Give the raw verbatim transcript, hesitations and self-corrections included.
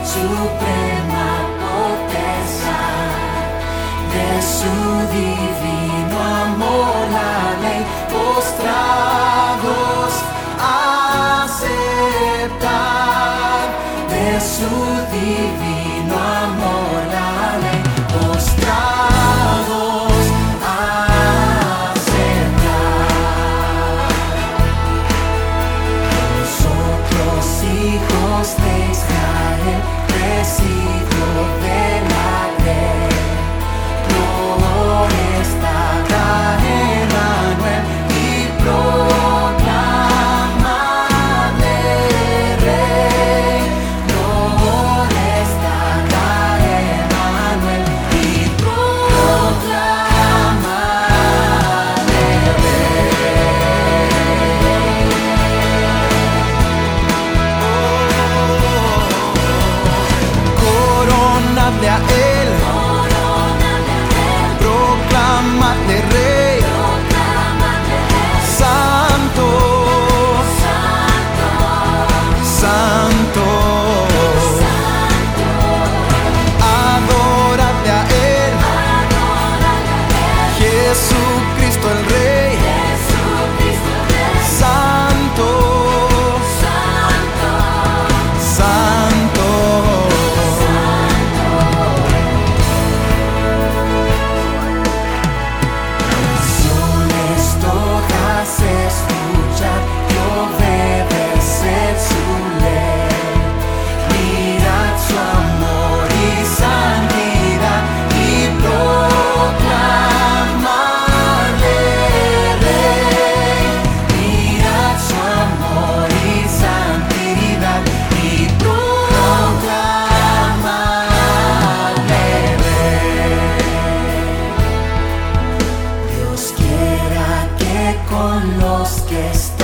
suprema potestad, de su divino amor la ley, postrados aceptar, de su divino amor la ley, postrados aceptar. Nosotros hijos de Israel, residuo de la ley, gloria estará Emmanuel y proclamarle Rey. Gloria estará Emmanuel y proclamarle Coronadle a él, proclamadle rey, santo, santo, adoradle a él, Jesucristo el rey, santo, santo. Escuchar y obedecer su ley, mirad su amor y santidad y proclamarle Rey. Mirad su amor y santidad y proclamarle Rey. Dios quiera que con los que están